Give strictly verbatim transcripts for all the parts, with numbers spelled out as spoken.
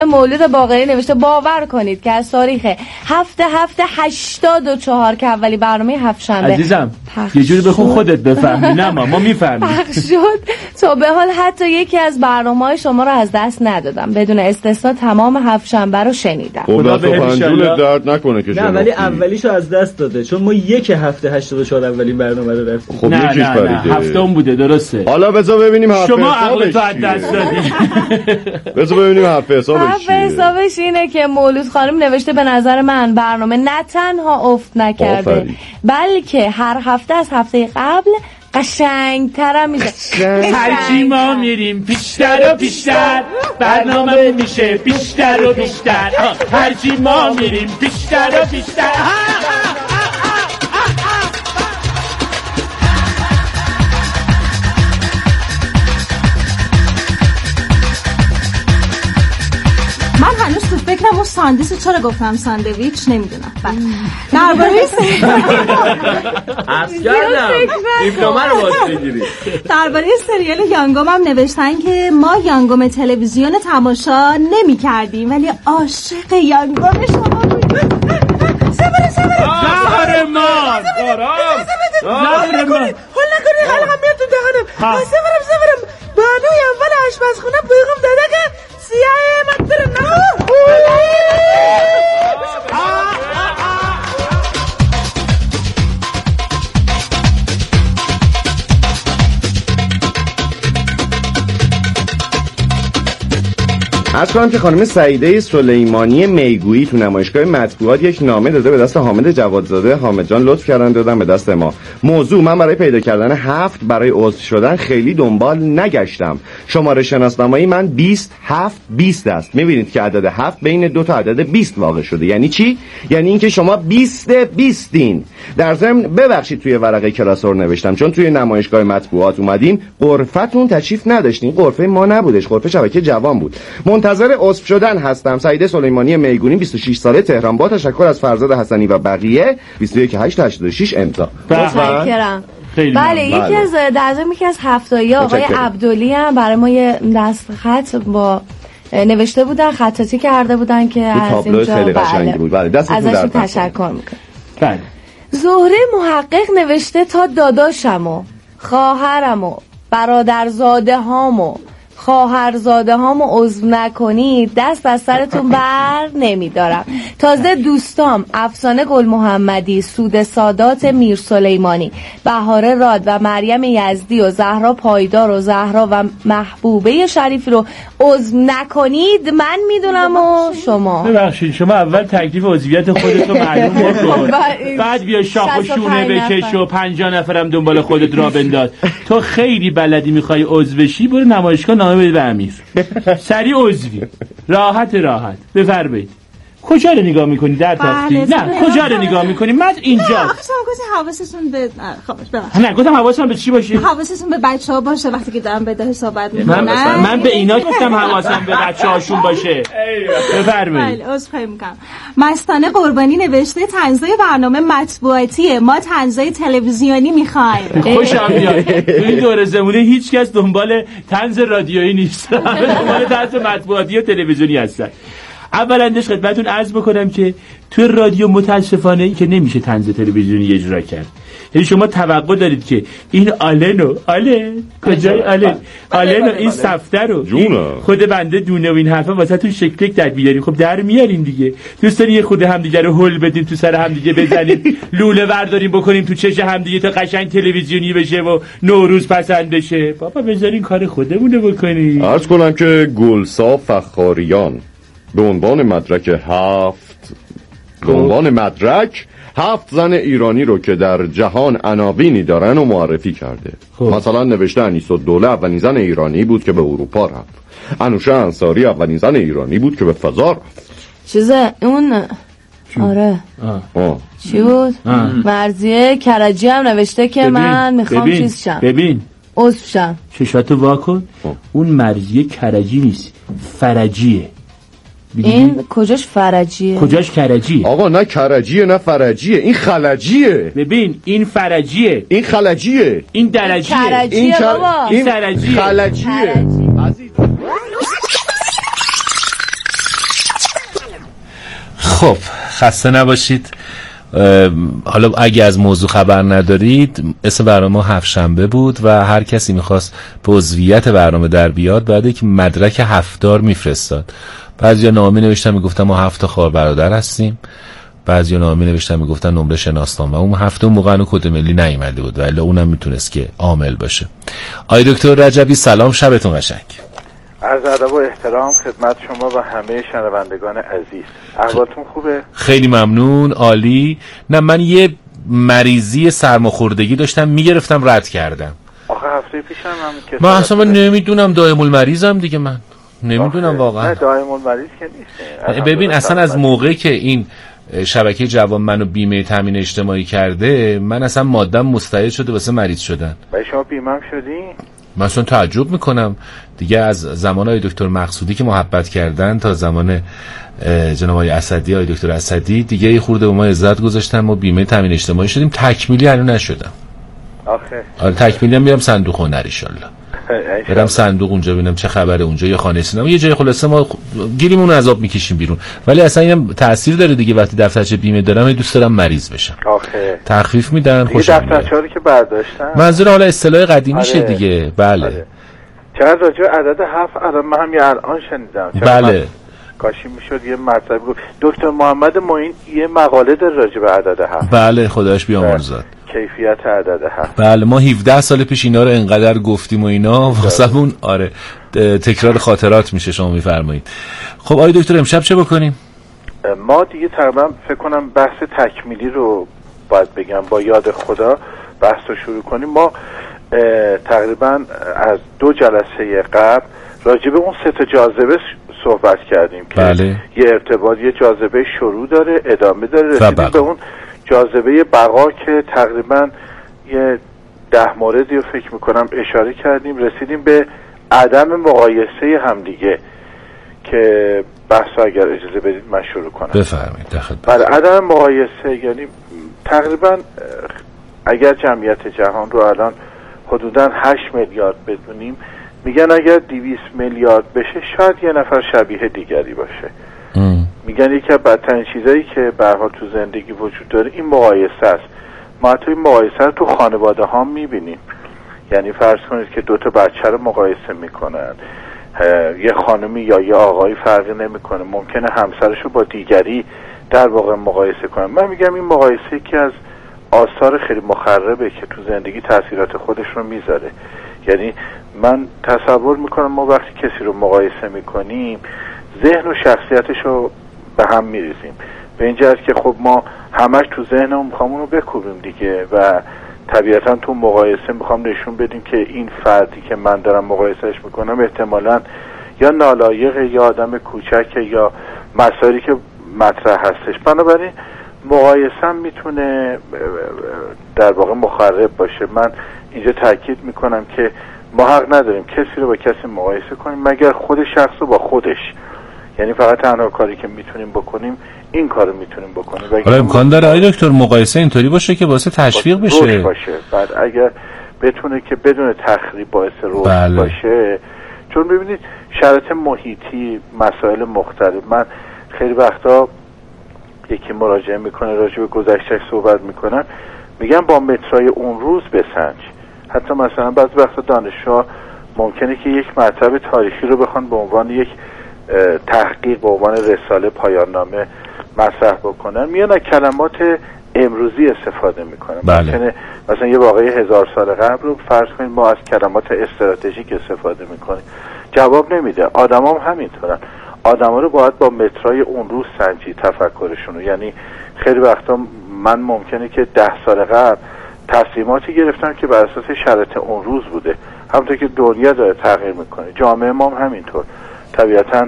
مولود باقری نوشته باور کنید که از تاریخ هفته هفته هشتاد و چهار که اولی برنامه هفت شنبه عزیزم یه جوری بخون خودت بفهمی. نه ما ما میفهمیم. پخش شد تا به حال حتی یکی از برنامه‌های شما رو از دست ندادم، بدون استثنا تمام هفت شنبه رو شنیدم. خدا به پنجول درد نکنه که نه ولی اولیشو از دست داده، چون ما یک هفته هشتاد و چهار اولین برنامه رو رفتیم. خب نه یکیش نه, نه هفتم بوده درسته. حالا بذار ببینیم هفته شما عقل تو از دست دادی. بذار ببینیم هفته حسابش چیه. حسابش اینه که مولود خانم نوشته به نظر من برنامه نه تنها افت نکرده آفری. بلکه هر هفته از هفته قبل قشنگ‌تر میشه. هرچی ما میریم بیشتر و بیشتر برنامه میشه بیشتر و بیشتر. هرچی ما میریم بیشتر و بیشتر. من هنوز تو فکرم اون ساندویچ چرا گفتم ساندویچ نمیدونم. درباره عرض کردم دیپلمه رو واسه بگیری. درباره سریال یانگوم هم نوشتن که ما یانگوم تلویزیون تماشا نمی‌کردیم ولی عاشق یانگوم شما بودیم. زبر زبر زبر ما آرام زبر ما حال نکنی حلقم میاد تو دهنم. زبرم زبرم بانوی اول آشپزخونه پیغام داده که سیاه مدر نه. از کنم که خانم سعیده سلیمانی میگویی تو نمایشگاه مطبوعات یک نامه داده به دست حامد جوادزاده. حامد جان لطف کردن دادن به دست ما. موضوع: من برای پیدا کردن هفت برای عضو شدن خیلی دنبال نگشتم. شماره شناسنامه‌ای من بیست هفت بیست است. می‌بینید که عدد هفت بین دو تا عدد بیست واقع شده. یعنی چی؟ یعنی اینکه شما بیست بیستین. در ضمن ببخشید توی ورقه کلاسور نوشتم چون توی نمایشگاه مطبوعات اومدیم غرفتون تشریف نداشتین. غرفه ما نبودش، غرفه شبکه جوان بود. منتظر عضو شدن هستم. سعیده سلیمانی میگونی بیست و شش ساله تهران. با تشکر از فرزاد حسنی و بقیه. بیست و یک هشت هشتاد و شش امضا. متشکرم. خیلی بله یکی از در ضمن یکی از هفتایی آقای عبدلی هم برای ما یه دست خط با نوشته بودن، خطاطی کرده بودن که از اینجا خیلی قشنگی بود. بله دستتون ازشون تشکر میکنم. بله زهره محقق نوشته تا داداشمو خواهرمو برادرزاده هامو خواهرزاده هامو عضو نکنید دست از سرتون بر نمیدارم. تازه دوستام افسانه گل محمدی، سود سادات میر سلیمانی، بهاره راد و مریم یزدی و زهرا پایدار و زهرا و محبوبه شریفی رو عضو نکنید من میدونم و شما. ببخشید شما اول تکلیف عضویت خودتو معلوم بکن بعد بیا شاخ و شونه بکش و پنجاه نفرم دنبال خودت را بنداز. تو خیلی بلدی میخوای عضو بشی برو نمایشگاه نامه بده به امیر. سریع عضوی راحت راحت بفرمایید. کجا رو نگاه میکنی در تختی؟ نه کجا رو نگاه میکنی؟ من اینجا. آخه شما گفتید حواستون به خبرش ببخشید. نه گفتم حواستون به چی باشه؟ حواستون به بچه‌ها باشه وقتی که دارن به ده صحبت میکنن. من, من به اینا گفتم حواسم به بچه‌هاشون باشه. بفرمایید. بله عذرخواهی میکنم. مستانه قربانی نوشته طنزای برنامه مطبوعاتیه، ما طنزای تلویزیونی میخوایم. خوشم میاد. تو این دوره زمونه هیچ کس دنبال طنز رادیویی نیست. دنبال طنز مطبوعاتی و تلویزیونی هستن. اولندش خدمتون عرض بکنم که توی رادیو متاسفانه این که نمیشه طنز تلویزیونی اجرا کرد. یعنی شما توقع دارید که این آلنو آلن کجای آلن آلنو این سفته رو خود بنده دونه و این حرفا واسه تو شکلک در بیاریم. خب در میاریم دیگه. دوست دارین یه خود همدیگه رو هول بدیم تو سر همدیگه بزنیم لوله ورداریم بکنیم تو چش همدیگه تا قشنگ تلویزیونی بشه و نوروز پسند بشه. بابا بذارین کار خودمونه بکنیم. عرض کنم که گلسا فخاریان به عنوان مدرک هفت به عنوان مدرک هفت زن ایرانی رو که در جهان عناوینی دارن و معرفی کرده. خوب. مثلا نوشته انیس‌الدوله اولین زن ایرانی بود که به اروپا رفت. انوشه انصاری اولین زن ایرانی بود که به فضا رفت. چیزه اون چون. آره آه. آه. چی بود؟ آه. مرضیه کرجی هم نوشته که ببین. من میخوام ببین. چیز شم ببین عضو شم. چشاتو واکن. اون مرضیه کرجی نیست فرجیه. این کجاش فرجیه؟ کجاش کرجیه؟ آقا نه کرجیه نه فرجیه، این خلجیه. ببین این فرجیه، این خلجیه، این درجیه، کرجیه این کر... بابا این فرجیه، خلجیه. عزیز خب خسته نباشید. حالا اگه از موضوع خبر ندارید، اسم برنامه هفت شنبه بود و هر کسی میخواست به عضویت برنامه در بیاد بعد یک مدرک هفت‌دار میفرستاد. بعضیا نامه نوشتن میگفتن ما هفت تا خواهر برادر هستیم، بعضیا نامه نوشتن میگفتن نمره شناسنامه. اون هفته موقع نو کد ملی نیامده بود ولی اونم میتونست که عامل باشه. آقای دکتر رجبی سلام، شبتون قشنگ. عرض ادب و احترام خدمت شما و همه شنوندگان عزیز. احوالتون خوبه؟ خیلی ممنون، عالی. نه من یه مریضی سرماخوردگی داشتم میگرفتم رد کردم. آخه هفته پیشم هم که من اصلا من نمیدونم دائم المریضم دیگه، من نمیدونم واقعا. نه دائم المریض که نیست. ببین اصلا از موقعی که این شبکه جوان منو بیمه تامین اجتماعی کرده من اصلا مادم مستعد شده واسه مریض شدن. و شما بیمه شدی؟ من اصلا تعجب میکنم دیگه از زمان های دکتر مقصودی که محبت کردن تا زمان جناب آقای اسدی، آقای دکتر اسدی دیگه یه خورده به ما عزت گذاشتن، ما بیمه تامین اجتماعی شدیم. تکمیلی هنوز نشدم. آخه آره تکمیلی هم میرم صندوق هنر ان شاء الله. برم صندوق اونجا ببینم چه خبره اونجا، یا خانه سینما یه جای خلاصه ما گیریمون عذاب میکشیم بیرون. ولی اصلا اینم تاثیر داره دیگه، وقتی دفترچه بیمه دارم دوست دارم مریض بشم. آخه تخفیف میدن، خوشم میاد. دفترچه‌ای که برداشتن منظور حالا اصطلاح قدیمیشه آره. دیگه. بله آره. چقدر راجع عدد هفت الان من هم یه الان شنیدم. بله کاشی میشد یه مطلب گفت دکتر محمد معین یه مقاله داره راجع به عدد هفت. بله خداش بیامرزاد. کیفیت عدد هفت. بله ما هفده سال پیش اینا رو انقدر گفتیم و اینا واسمون آره تکرار خاطرات میشه. شما میفرمایید. خب آقای دکتر امشب چه بکنیم؟ ما دیگه تقریبا فکر کنم بحث تکمیلی رو باید بگم با یاد خدا بحث رو شروع کنیم. ما تقریبا از دو جلسه قبل راجع به اون سه تا جاذبه صحبت کردیم که بله. یه ارتباط، یه جاذبه شروع داره، ادامه داره، رسیدیم به اون جاذبه بقا که تقریبا یه ده موردی رو فکر میکنم اشاره کردیم. رسیدیم به عدم مقایسه همدیگه که بحث اگر اجازه بدید من شروع کنم. بفرمایید. داخل بله عدم مقایسه یعنی تقریبا اگر جمعیت جهان رو الان حدوداً هشت میلیارد بدونیم، میگن اگر دویست میلیارد بشه شاید یه نفر شبیه دیگری باشه. ام. میگن یکی از بدترین چیزایی که به هر حال تو زندگی وجود داره این مقایسه است. ما حتی این مقایسه رو تو خانواده ها میبینیم. یعنی فرض کنید که دو تا بچه رو مقایسه میکنن، یه خانمی یا یه آقایی فرقی نمیکنه، ممکنه همسرش رو با دیگری در واقع مقایسه کنن. من میگم این مقایسه که از آثار خیلی مخربه که تو زندگی تاثیرات خودش رو میذاره. یعنی من تصور میکنم ما وقتی کسی رو مقایسه میکنیم ذهن و شخصیتش رو به هم میریزیم، به این جهت که خب ما همش تو ذهنمون میخوام اونو بکوبیم دیگه و طبیعتا تو مقایسه میخوام نشون بدیم که این فردی که من دارم مقایسهش میکنم احتمالاً یا نالایقه یا آدم کوچکه یا مسائلی که مطرح هستش. بنابراین مقایسه میتونه در واقع مخرب باشه. من اینجا تاکید میکنم که ما حق نداریم کسی رو با کسی مقایسه کنیم مگر خود شخص رو با خودش. یعنی فقط تنها کاری که میتونیم بکنیم این کارو میتونیم بکنیم. حالا امکان داره آقای دکتر مقایسه اینطوری باشه که واسه تشویق بشه باشه. بعد اگر بتونه که بدون تخریب باعث رشد بله. باشه. چون ببینید شرایط محیطی، مسائل مختلف، من خیلی وقتا یکی مراجعه میکنه راجع به گذشتهش صحبت میکنن، میگن با مترای اون روز بسنج. حتی مثلا بعضی وقتا دانشجوها ممکنه که یک مطلب تاریخی رو بخوان به عنوان یک تحقیق به عنوان رساله پایان نامه مطرح بکنن، میان کلمات امروزی استفاده میکنن. بله. ممکنه مثلا یه واقعه هزار سال قبل رو فرض کنید ما از کلمات استراتژیک استفاده میکنیم، جواب نمیده. آدمام هم همینطورن. آدما رو باید با مترای اون روز سنجید تفکرشون رو. یعنی خیلی وقتا من ممکنه که ده سال قبل تصمیماتی گرفتم که بر اساس شرایط اون روز بوده، همونطور که دنیا داره تغییر میکنه، جامعه ما هم همینطور. طبیعتاً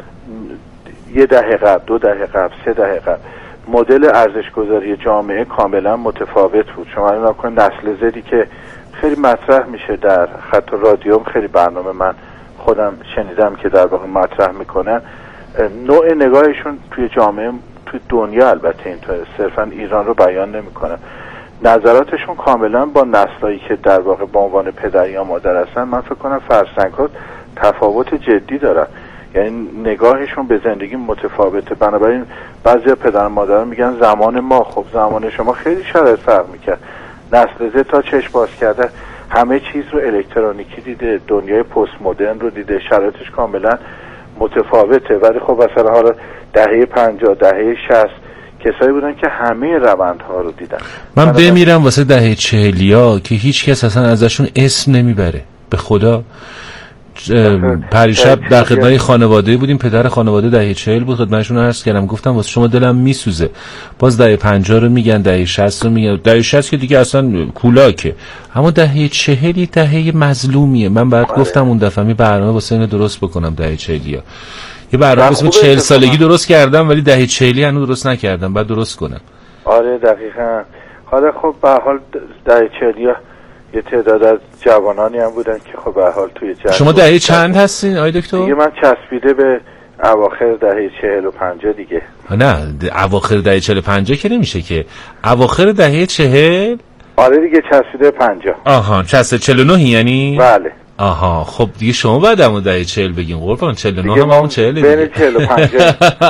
یه دهه قبل، دو دهه قبل، سه دهه قبل مدل ارزش‌گذاری جامعه کاملا متفاوت بود. شما الان نکنید نسل زدی که خیلی مطرح میشه در خط رادیوم، خیلی برنامه من خودم شنیدم که در واقع مطرح میکنن، نوع نگاهشون توی جامعه توی دنیا البته اینطوره، صرفا ایران رو بیان نمیکنن، نظراتشون کاملا با نسلایی که در واقع به عنوان پدر یا مادر هستن من فکر کنم فرسنگ‌ها تفاوت جدی دارن. یعنی نگاهشون به زندگی متفاوته. بنابراین بعضی پدر مادران میگن زمان ما، خب زمان شما خیلی شرایط فرق میکرد. نسل زد تا چشم باز کرده همه چیز رو الکترونیکی دیده، دنیای پست مدرن رو دیده، شرایطش کاملا متفاوته. ولی خب مثلا حالا دهه پنجاه دهه شصت کسایی بودن که همه روندها رو دیدن. من بمیرم واسه دهه چهلیا که هیچ کس اصلا ازشون اسم نمیبره. به خدا پریشب در خدمت خانواده بودیم، پدر خانواده دهه چهل بود، خدمتشون عرض کردم گفتم واسه شما دلم میسوزه. باز دهه پنجاه رو میگن، دهه شصت رو میگن، دهه شصت که دیگه اصلا کولاکه، اما دهه چهل دهه مظلومیه. من بعد آره. گفتم اون دفعه می برنامه واسه اینو درست بکنم دهه چهلیا. یه برنامه اسم چهل سالگی درست کردم ولی دهه چهلی هنوز درست نکردم، بعد درست کنم. آره دقیقاً. حالا خب به حال دهه چهلیا یه تعداد از جوانانی هم بودن که خب به حال توی جنگ. شما دهه چند هستین آقای دکتر؟ دیگه من چسبیده به اواخر دهه چهل و پنجاه دیگه. نه اواخر دهه چهل و پنجاه که نمیشه که، اواخر دهه چهل. آره دیگه چسبیده پنجاه. آها چسبیده چهل و نه یعنی؟ بله. آها خب دیگه شما بعد همون دهه چهل بگین قربان، چهل و نه هم همون چهل دیگه. بین چهل و پنجاه.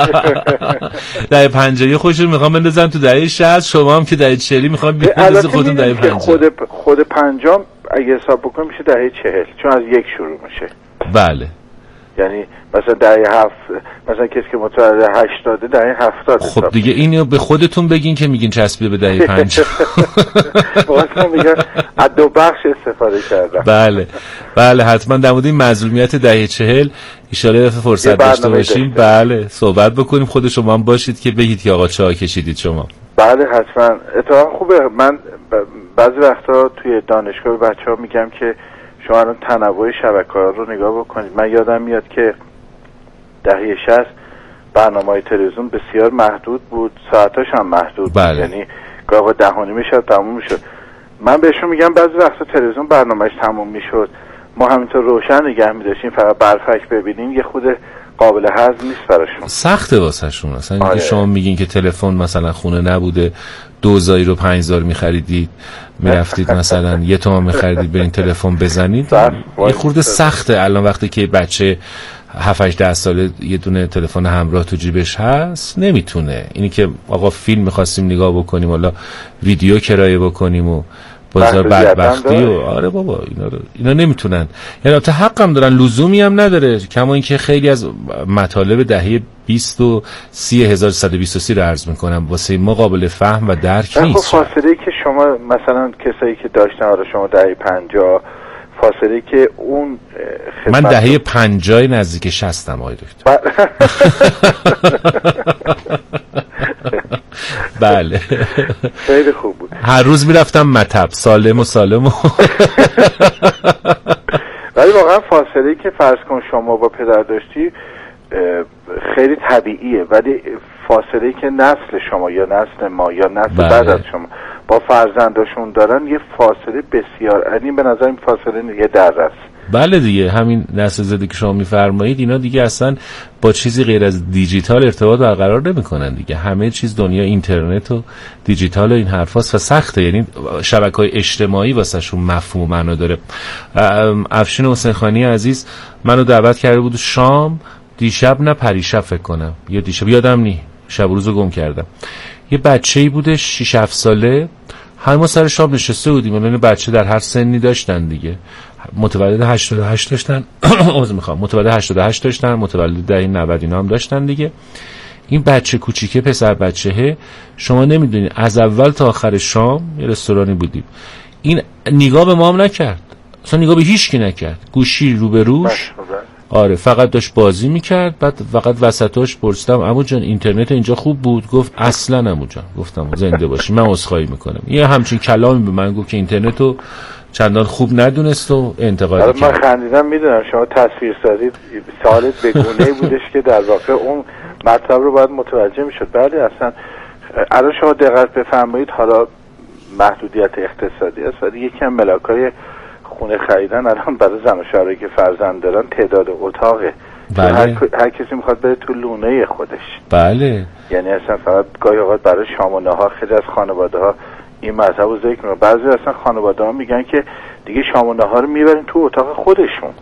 دهه پنجاه خودشون میخوام بندازن تو دهه شصت، شما هم که دهه چهل میخوام بندازن خودتون دهه پنجاه. خود خود پنجاه اگه حساب بکنیم میشه دهه چهل، چون از یک شروع میشه. بله. یعنی مثلا دهه هفت، مثلا کسی که متولد هشتاد دهه هفتاد. خب دیگه اینو به خودتون بگین که میگین چسبیده به دهه پنجاه. واسه میگن از دو بخش استفاده کردم. بله بله حتما در مورد این مظلومیت دهه چهل ان شاء الله فرصت داشته باشیم. بله صحبت بکنیم، خود شما هم باشید که بگید که آقا چه کشیدید شما. بله حتما. اتفاقا خوبه. من بعضی وقتا توی دانشگاه به بچه‌ها میگم که شما الان تنوع شبکه‌ها رو نگاه بکنید. من یادم میاد که دهه شصت برنامه‌های تلویزیون بسیار محدود بود، ساعتاش هم محدود بود. بله. یعنی گاهی ده و نیم شب تموم میشد. من بهشون میگم بعضی وقتا تلویزیون برنامه‌اش تموم میشد، ما همینطور روشن نگه می‌داشتیم فقط برفک ببینیم، یه خود قابل هضم نیست براشون، سخته واسهشون. اصلا آره. اینکه شما میگین که تلفن مثلا خونه نبوده، دوزایی رو پنجزار میخریدید میرفتید مثلا یه تومن میخریدید برین تلفن بزنید، یه خورده سخته الان وقتی که بچه هفت هشت ده ساله یه دونه تلفن همراه تو جیبش هست نمیتونه. اینی که آقا فیلم میخواستیم نگاه بکنیم حالا ویدیو کرایه بکنیم و بازار بدبختی و آره بابا اینا رو اینا نمیتونن. یعنی البته حق هم دارن، لزومی هم نداره، کما اینکه خیلی از مطالب دهه بیست و سی هزار و سیصد و بیست و سه رو عرض میکنم واسه ما قابل فهم و درک نیست. خب فاصله که شما مثلا کسایی که داشتن آره شما دهه پنجاه، فاصله که اون من دهه پنجاه نزدیک شصتم آقای دکتر. بله خیلی خوب بود. هر روز میرفتم مطب سالم و سالم و ولی واقعا فاصله که فرض کن شما با پدر داشتی خیلی طبیعیه، ولی فاصله که نسل شما یا نسل ما یا نسل بله. بعد از شما با فرزنداشون دارن یه فاصله بسیار عظیم، به نظر این فاصله یه دره است. بله دیگه همین نسل زدی که شما میفرمایید اینا دیگه اصلا با چیزی غیر از دیجیتال ارتباط برقرار نمیکنن دیگه. همه چیز دنیا اینترنت و دیجیتال و این حرفاست و سخته، یعنی شبکه‌های اجتماعی واسهشون مفهوم و معنا داره. افشین حسینخانی عزیز منو دعوت کرده بود شام، دیشب نه پریشب فکر کنم یا دیشب یادم نی، شب روزو گم کردم، یه بچه‌ای بوده شش هفت ساله، همه ما سر شام نشسته بودیم، یعنی بچه در هر سنی داشتن دیگه، متولد هشتاد و هشت داشتن عذر میخوام متولد هشتاد و هشت داشتن، متولد دهه نود اینا هم داشتن دیگه. این بچه کوچیکه پسر بچهه، شما نمیدونید از اول تا آخر شام یه رستورانی بودیم، این نگاه به ما هم نکرد، اصلا نگاه به هیچ کی نکرد، گوشی رو به روش، آره فقط داشت بازی میکرد. بعد فقط وسطاش پرسیدم عمو جان اینترنت اینجا خوب بود؟ گفت اصلا عمو جان. گفتم زنده باشی من عذرخواهی میکنم. یه همچین کلامی به من گفت که اینترنتو چندان خوب ندونست و انتقاد کرد. من خندیدم، میدونم شما تصویر سازید سوالت به گونه‌ای بودش که در واقع اون مطلب رو باید متوجه میشد. بله اصلا الان شما دقت بفرمایید، حالا محدودیت اقتصادی است ولی یکم ملاکای خونه خریدن الان برای زن و شوهری که فرزند دارن تعداد اتاقه. بله. هر, هر کسی میخواد بره تو لونه خودش. بله. یعنی اصلا فقط گاهی اوقات برای شام و نهار خیلی از خانواده ها این مذهب رو ذکر میکنن. بعضی اصلا خانواده ها میگن که دیگه شام و نهار رو میبرین تو اتاق خودشون.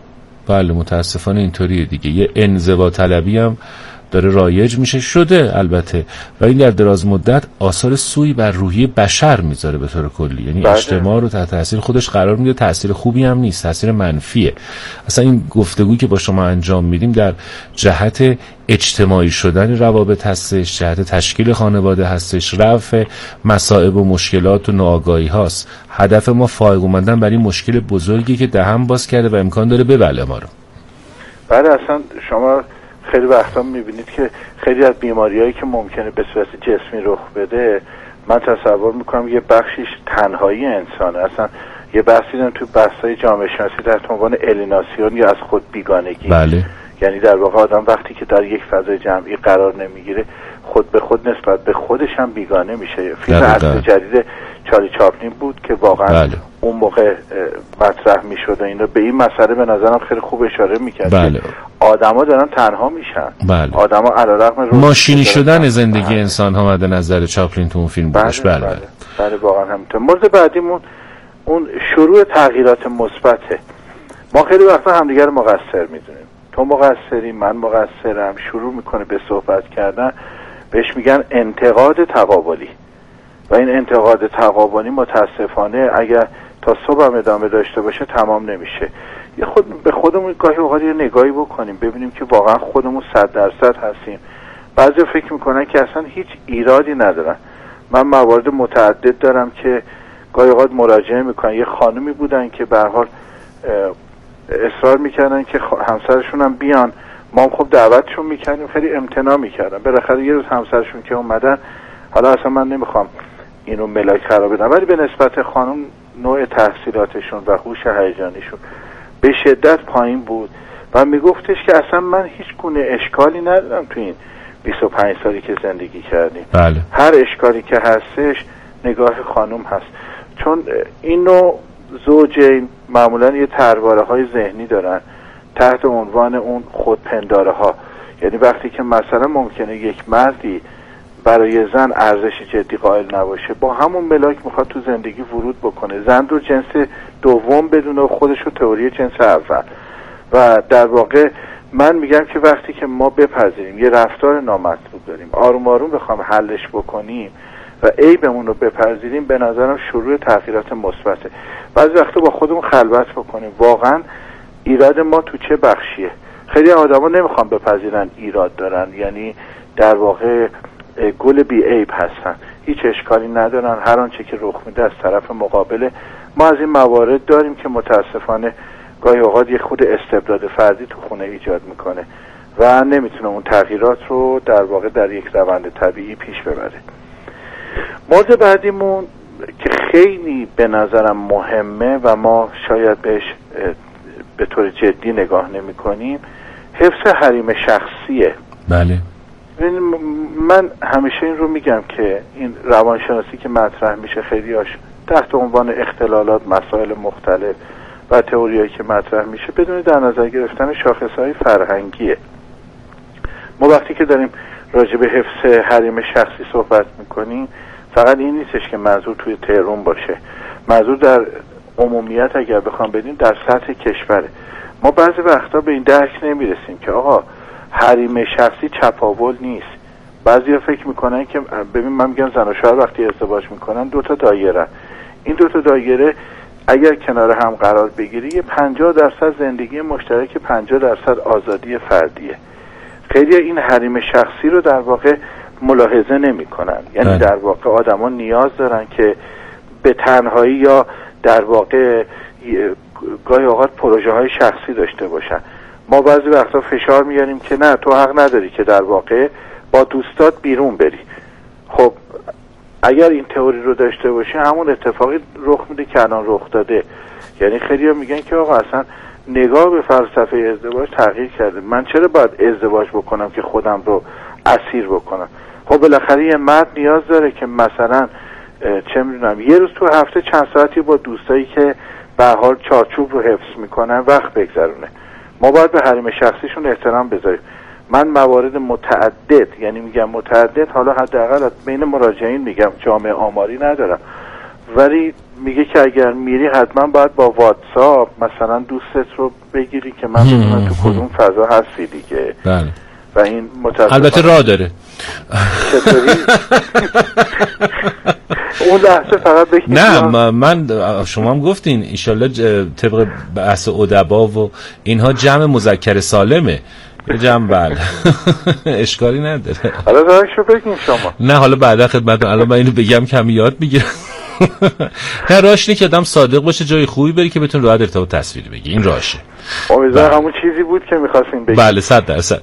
بله متاسفانه اینطوریه دیگه. یه انزوا طلبی هم داره رایج میشه شده البته، و این در دراز مدت آثار سوئی بر روحیه بشر میذاره به طور کلی، یعنی بله. اجتماع رو تحت تاثیر خودش قرار میده. تاثیر خوبی هم نیست، تاثیر منفیه. اصلا این گفتگویی که با شما انجام میدیم در جهت اجتماعی شدن روابط هستش، جهت تشکیل خانواده هستش، رفع مصائب و مشکلات و ناآگاهی هاست. هدف ما فائق اومدن بر این مشکل بزرگی که دهن باز کرده و امکان داره ببله ما رو. بله اصلا شما خیلی وقتا میبینید که خیلی از بیماریایی که ممکنه به صورت جسمی رخ بده، من تصور میکنم یه بخشیش تنهایی انسانه. اصلا یه بحثی دارم تو بحثای جامعه شناسی در عنوان الیناسیون یا از خود بیگانگی. بله. یعنی در واقع آدم وقتی که در یک فضای جمعی قرار نمیگیره خود به خود نسبت به خودش هم بیگانه میشه. فیلم اصل جدید چارلی چاپلین بود که واقعا بله. اون موقع مطرح میشد و اینا به این مسئله به نظرم خیلی خوب اشاره میکرد. بله. آدما دارن تنها میشن. بله. آدما علیرغم ماشینی شدن زندگی بله. انسان ها مد نظر چاپلین تو اون فیلم بودش. بله بله. بله, بله واقعا همینطور. مورد بعدیمون اون شروع تغییرات مثبته. ما خیلی وقتا همدیگه رو مقصر میدونیم. تو مقصری، من مقصرم. شروع میکنه به صحبت کردن، بهش میگن انتقاد تقابلی. و این انتقاد تقابلی متاسفانه اگر تا صبح هم ادامه داشته باشه تمام نمیشه. یه خود به خودمون گاهی اوقات یه نگاهی بکنیم ببینیم که واقعا خودمون صد درصد هستیم. بعضی فکر میکنن که اصلا هیچ ایرادی ندارن. من موارد متعدد دارم که گاهی اوقات مراجعه میکنن. یه خانمی بودن که به هر حال اصرار میکردن که همسرشون هم بیان، ما هم خب دعوتشون میکردیم، خیلی امتناع میکردن. بالاخره یه روز همسرشون که اومدن، حالا اصلا من نمیخوام اینو ملاک خراب بدم، ولی به نسبت خانم نوع تحصیلاتشون و هوش هیجانیشون به شدت پایین بود و میگفتش که اصلا من هیچ گونه اشکالی ندارم تو این بیست و پنج سالی که زندگی کردیم. بله. هر اشکالی که هستش نگاه خانم هست، چون این نوع زوجین معمولا یه ترواره های ذهنی دارن تحت عنوان اون خودپنداره ها. یعنی وقتی که مثلا ممکنه یک مردی برای زن ارزش جدی قائل نباشه، با همون ملاک میخواد تو زندگی ورود بکنه، زن رو جنس دوم بدونه و خودش رو تئوری جنس اول. و در واقع من میگم که وقتی که ما بپذیریم یه رفتار نامطلوب داریم، آروم آروم بخوام حلش بکنیم و عیبمون رو بپذیریم، به نظرم شروع تغییرات مثبته. بعضی وقتا با خودمون خلوت بکنیم واقعا ایراد ما تو چه بخشیه. خیلی آدما نمیخوان بپذیرن ایراد دارن، یعنی در واقع گل بی عیب هستن، هیچ اشکالی ندارن، هر آنچه که رخ میده از طرف مقابله. ما از این موارد داریم که متاسفانه گاهی اوقات یک خود استبداد فردی تو خونه ایجاد میکنه و نمیتونه اون تغییرات رو در واقع در یک روند طبیعی پیش ببره. مورد بعدیمون که خیلی به نظرم مهمه و ما شاید بهش به طور جدی نگاه نمی کنیم، حفظ حریم شخصیه. بله. من همیشه این رو میگم که این روانشناسی که مطرح میشه خیلیاش تحت عنوان اختلالات، مسائل مختلف و تئوریایی که مطرح میشه بدون در نظر گرفتن شاخصهای فرهنگیه. ما وقتی که داریم راجع به حفظ حریم شخصی صحبت میکنیم فقط این نیستش که منظور توی تهران باشه، منظور در عمومیت اگر بخوام بدیم در سطح کشوره. ما بعضی وقتا به این درک نمیرسیم که آقا حریم شخصی چپاول نیست. بعضیا فکر میکنن که ببین من میگم زن و شوهر وقتی ازدواج میکنن دو تا دایره، این دو تا دایره اگر کنار هم قرار بگیری یه پنجاه درصد زندگی مشترک، پنجاه درصد آزادی فردیه. خیلی این حریم شخصی رو در واقع ملاحظه نمیکنن. یعنی در واقع آدما نیاز دارن که به تنهایی یا در واقع گاهی اوقات پروژه های شخصی داشته باشن. ما بعضی وقتا فشار میاریم که نه تو حق نداری که در واقع با دوستات بیرون بری. خب اگر این تئوری رو داشته باشه همون اتفاقی رخ میده که الان رخ داده. یعنی خیلی ها میگن که آقا اصلا نگاه به فلسفه ازدواج تغییر کرده، من چرا باید ازدواج بکنم که خودم رو اسیر بکنم؟ خب بالاخره یه مرد نیاز داره که مثلا چه میدونم یه روز تو هفته چند ساعتی با دوستایی که به حال چارچوب رو حفظ میکنن وقت بگذرونه. ما باید به حریم شخصیشون احترام بذاریم. من موارد متعدد، یعنی میگم متعدد، حالا حداقل بین مراجعین میگم، جامعه آماری ندارم، ولی میگه که اگر میری حتما باید با واتساپ مثلا دوستت رو بگیری که من بدونم تو کدوم فضا هستی دیگه. بله. و این متاسفانه البته راه داره. چطوری؟ اون لحظه فقط بگید نه من شما هم گفتین ایشالله طبق بحث ادبا و اینها جمع مذکر سالمه. یه جمع بله اشکالی نداره. حالا دارشو بگین شما. نه حالا بعدا خدمتتون الان من اینو بگم کمی یاد میگیرم. نه راهش اینه که آدم صادق باشه، جای خوبی بری که بتون راحت ارتباط تصویری بگی. این راهشه. امیدوارم همون چیزی بود که می‌خواستین بگید. بله صد درصد.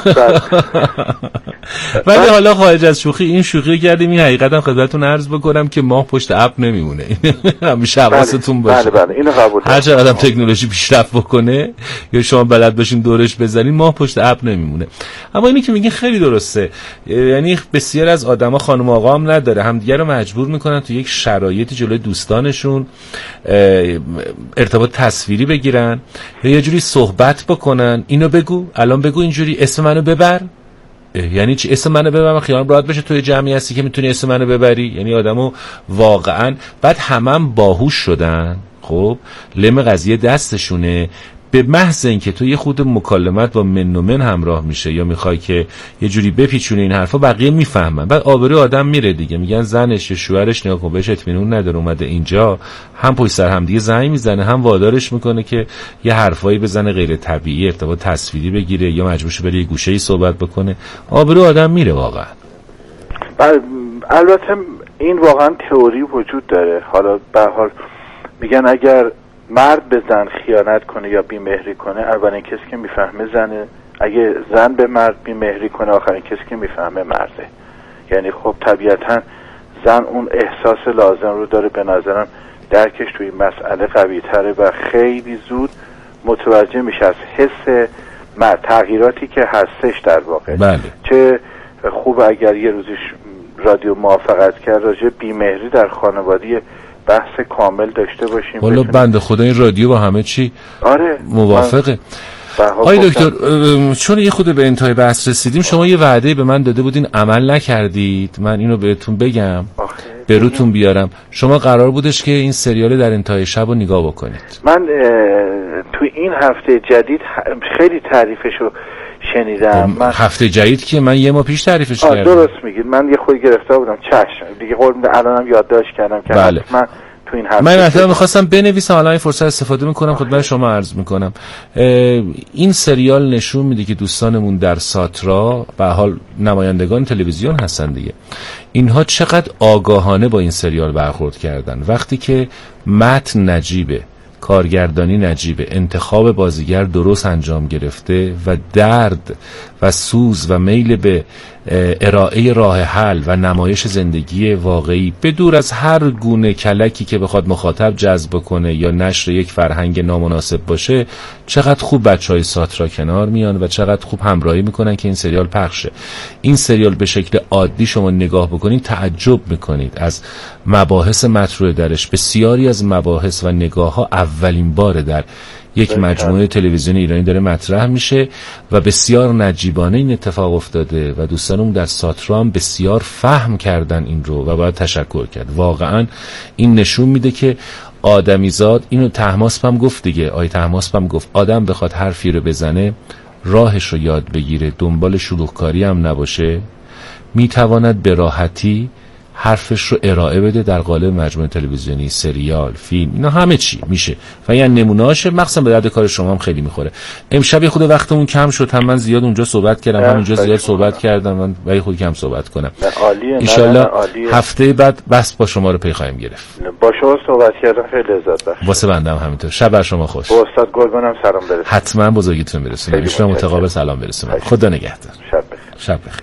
ولی حالا خارج از شوخی این شوخی کردیم، این حقیقتا خدمتتون عرض بکنم که ماه پشت اپ نمیمونه. همیشه حواستون باشه. بله بله اینو قبول دارم. هر چقدر آدم تکنولوژی پیشرفت بکنه یا شما بلد باشین دورش بزنین ماه پشت اپ نمیمونه. اما اینی که میگین خیلی درسته. یعنی بسیار از آدما خانم آقا هم نداره، همدیگه رو مجبور میکنن تو یک شرایطی جلوی دوستانشون ارتباط تصویری بگیرن یا یه جوری صحبت بکنن. اینو بگو، الان بگو، اینجوری اسم منو ببر. یعنی چی اسم منو ببرم؟ خیال راحت بشه توی جمعی هستی که میتونی اسم منو ببری. یعنی آدمو واقعا بعد همم باهوش شدن. خب لم قضیه دستشونه، به محض اینکه تو یه خود مکالمت با من و من همراه میشه یا میخوای که یه جوری بپیچونه این حرفا، بقیه میفهمن. بعد آبروی آدم میره دیگه. میگن زنش یا شوهرش نگاه کن بهش اطمینان نداره اومده اینجا، هم پشت سر هم دیگه زنگ میزنه، هم وادارش میکنه که یه حرفایی بزنه غیر طبیعی، ارتباط تصویری بگیره یا مجبورش بره یه گوشه‌ای صحبت بکنه. آبروی آدم میره واقعا. البته این واقعا تئوری وجود داره. حالا به هر حال میگن اگر مرد به زن خیانت کنه یا بیمهری کنه، اولین کسی که میفهمه زنه. اگه زن به مرد بیمهری کنه، آخرین کسی که میفهمه مرده. یعنی خب طبیعتا زن اون احساس لازم رو داره. به نظرم درکش توی مسئله قوی تره و خیلی زود متوجه میشه از حس مرد تغییراتی که هستش در واقع. بله. چه خوب اگر یه روزش رادیو موافقت کرد راجع بیمهری در خانواده بحث کامل داشته باشیم. والا بنده خدا این رادیو با همه چی آره موافقه. آی دکتر چون یه خود به انتهای بحث رسیدیم، شما یه وعده به من داده بودین عمل نکردید. من اینو بهتون بگم به روتون بیارم. شما قرار بودش که این سریال در انتهای شب رو نگاه بکنید. من تو این هفته جدید خیلی تعریفشو شنیدم. من هفته جدید که من یه ماه پیش تعریفش کردم. درست میگید. من یه خودی گرفتار بودم. چشم دیگه قول میدم الانم یادداشت کردم که بله. من تو این هفته من مثلا می‌خواستم بنویسم، حالا این فرصت استفاده می‌کنم خدمت شما عرض می‌کنم. این سریال نشون میده که دوستانمون در ساترا به حال نمایندگان تلویزیون هستن دیگه، اینها چقدر آگاهانه با این سریال برخورد کردن. وقتی که متن نجیبه، کارگردانی نجیبه، انتخاب بازیگر درست انجام گرفته و درد و سوز و میل به ارائه راه حل و نمایش زندگی واقعی به دور از هر گونه کلکی که بخواد مخاطب جذب کنه یا نشر یک فرهنگ نامناسب باشه، چقدر خوب بچهای ساترا کنار میان و چقدر خوب همراهی میکنن که این سریال پخشه. این سریال به شکل عادی شما نگاه بکنید تعجب میکنید از مباحث مطروح درش. بسیاری از مباحث و نگاه ها اولین باره در یک مجموعه تلویزیونی ایرانی داره مطرح میشه و بسیار نجیبانه این اتفاق افتاده و دوستانم در ساترا هم بسیار فهم کردن این رو و باید تشکر کرد. واقعا این نشون میده که آدمیزاد، اینو طهماسپ هم گفت دیگه، آی طهماسپ هم گفت آدم بخواد حرفی رو بزنه راهش رو یاد بگیره، دنبال شلوغکاری هم نباشه، میتواند به راحتی حرفش رو ارائه بده در قالب مجموعه تلویزیونی، سریال، فیلم، اینا همه چی میشه و یعنی نمونه‌اشه. مخصوصا به درد کار شما هم خیلی میخوره. امشب یه خود وقتمون کم شد، هم من زیاد اونجا صحبت کردم، هم اینجا زیاد صحبت کردم، من ولی خود کم صحبت کنم. عالیه. ان شاءالله هفته بعد بس با شما رو پی خواهیم گرفت. با شما صحبت کردم خیلی لذت بخش. واسه بنده هم همینطور. شب بر شما خوش. با استاد گلبانم سلام برسونید. حتما بزرگیتون برسونید. ایشون متقابل سلام برسونید. خدا نگهدار. شب بخیر. شب بخیر.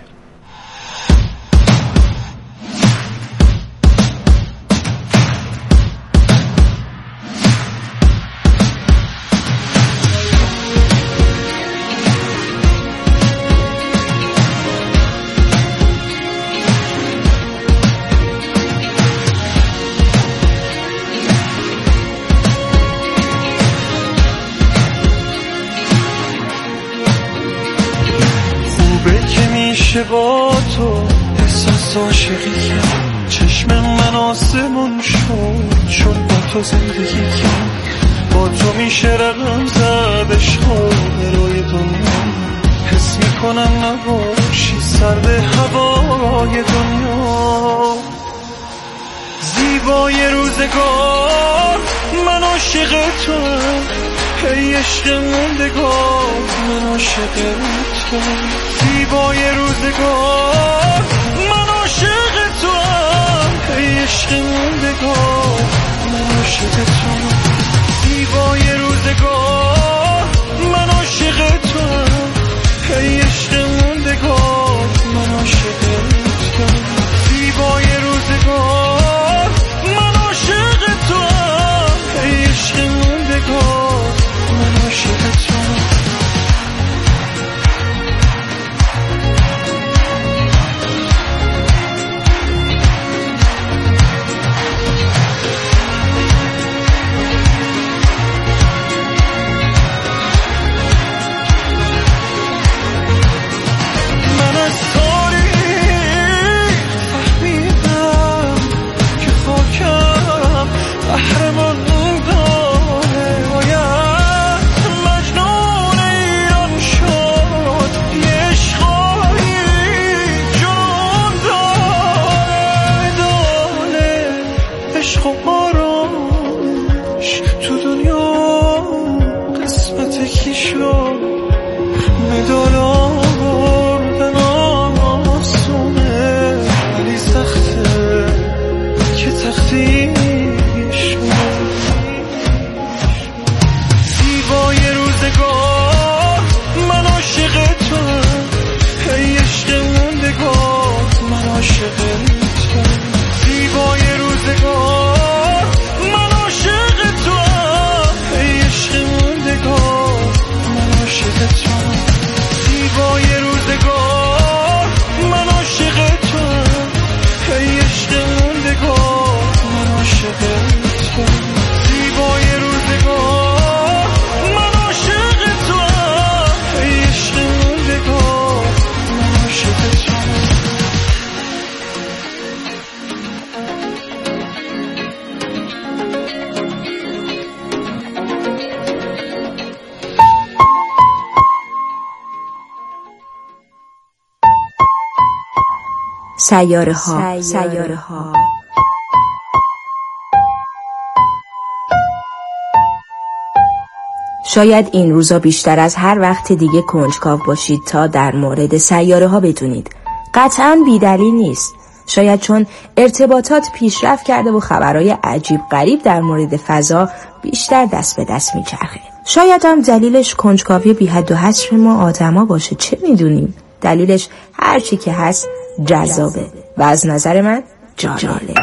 با تو احساس عاشقی کرد، چشم من آسمون شد چون با تو زندگی کرد. با تو میشه رقم زد عشقا برای دنیا، حس میکنم نباشی سرد هوای دنیا. زیبای روزگار من عاشق توام، ای عشق موندگار من عاشق توام. زیبای روزگار من عاشق توام، ای عشق موندگار من عاشق توام. زیبای روزگار من عاشق توام، ای عشق موندگار من عاشق توام. زیبای روزگار من عاشق توام، ای عشق موندگار من عاشق توام. سیاره ها سیاره ها شاید این روزا بیشتر از هر وقت دیگه کنجکاو باشید تا در مورد سیاره ها بدونید. قطعاً بی‌دلیل نیست. شاید چون ارتباطات پیشرفت کرده و خبرهای عجیب غریب در مورد فضا بیشتر دست به دست میچرخه. شاید هم دلیلش کنجکاوی بی حد و حصر ما آدما باشه، چه میدونیم؟ دلیلش هر چی که هست جذابه و از نظر من جالبه.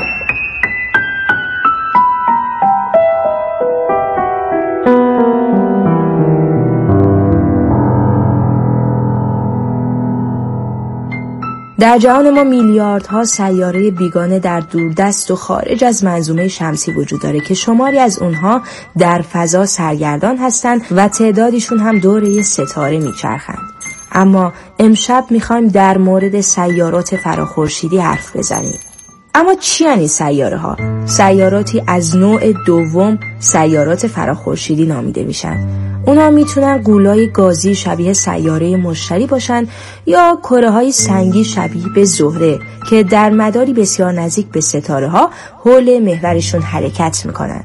در جهان ما میلیاردها سیاره بیگانه در دوردست و خارج از منظومه شمسی وجود داره که شماری از اونها در فضا سرگردان هستند و تعدادشون هم دور یه ستاره میچرخند. اما امشب میخوایم در مورد سیارات فراخورشیدی حرف بزنیم. اما چی یعنی سیاره ها؟ سیاراتی از نوع دوم سیارات فراخورشیدی نامیده میشن. اونا میتونن غولای گازی شبیه سیاره مشتری باشن یا کره‌های سنگی شبیه به زهره که در مداری بسیار نزدیک به ستاره ها حول محورشون حرکت میکنن.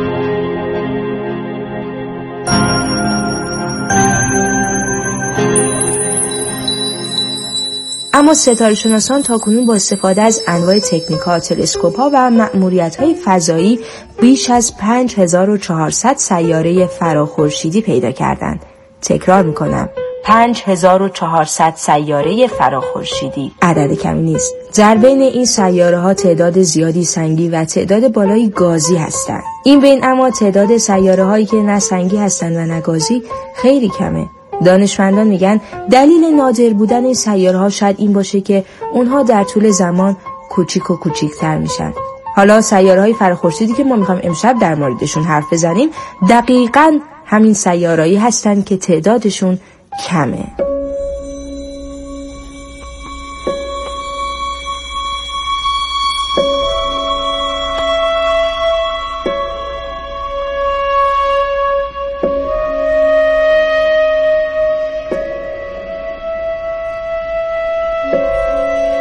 اما ستاره شناسان تاکنون با استفاده از انواع تکنیک‌ها، تلسکوپ‌ها و مأموریت‌های فضایی بیش از پنج هزار و چهارصد سیاره فراخورشیدی پیدا کردند. تکرار می‌کنم، پنج هزار و چهارصد سیاره فراخورشیدی. عدد کمی نیست. در بین این سیاره‌ها تعداد زیادی سنگی و تعداد بالایی گازی هستند. این بین اما تعداد سیاره‌هایی که نه سنگی هستند و نه گازی خیلی کمه. دانشمندان میگن دلیل نادر بودن این سیاره‌ها شاید این باشه که اونها در طول زمان کوچیک و کوچیک‌تر میشن. حالا سیاره‌های فراخورشیدی که ما میخوایم امشب در موردشون حرف بزنیم دقیقاً همین سیاره‌ای هستن که تعدادشون کمه.